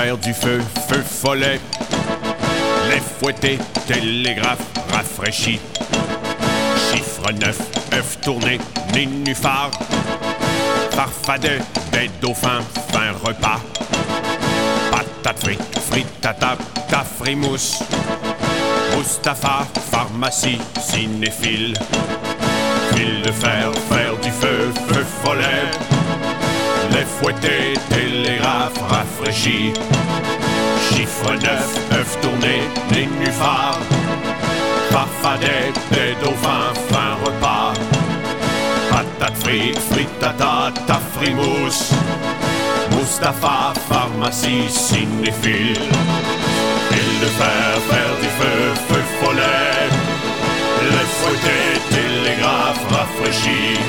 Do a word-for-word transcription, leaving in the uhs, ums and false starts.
faire du feu, feu follet. Lait fouetté, télégraphe rafraîchi. Chiffre neuf, œuf tourné, nénuphar. Farfadet, des dauphins, fin repas. Patate frites, frittata, tafrimousse. Mustapha, pharmacie, cinéphile. Fil de fer, faire du feu, feu follet. Lait fouetté, télégraphe rafraîchi. Chiffre neuf, œuf tourné, nénuphar. Farfadet, des dauphins, fin repas. Patate frites, frittata, tafrimousse. Mustapha, pharmacie, cinéphile. Fil de fer, faire du feu, feu follet. Lait fouetté, télégraphe rafraîchi.